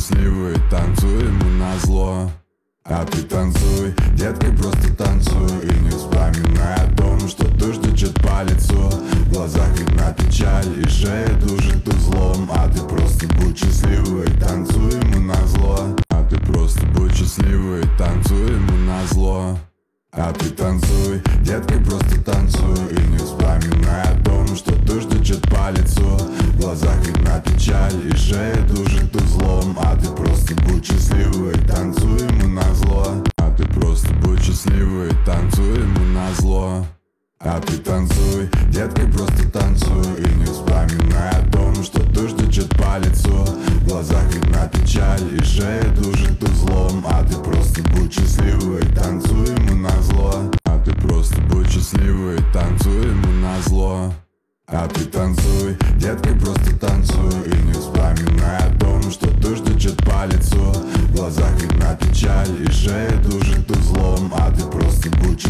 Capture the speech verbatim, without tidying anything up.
счастливый, танцуй ему назло. А ты танцуй, детка, просто танцуй. И не вспоминай о том, что дождь течет по лицу. В глазах видна печаль и шея душит узлом. А ты просто будь счастливый, танцуй ему назло. А ты просто будь счастливый, танцуй ему назло. А ты танцуй, детка, просто танцуй. И не вспоминай о том, что дождь течет по лицу. В глазах видна печаль и шея душит узлом. А ты просто будь счастливый, танцуй ему назло. А ты просто будь счастливый, танцуй ему назло. А ты танцуй, детка, просто танцуй. И не вспоминай о том, что дождь течет по лицу. В глазах видна печаль и шея душит узлом. А ты просто будь счастливый, танцуй ему назло. А ты просто будь счастливый, танцуй ему назло. А ты танцуй, детка, просто танцуй. И не вспоминай о том, что дождь течет по лицу. В глазах видна печаль и шея душит узлом. А ты просто будь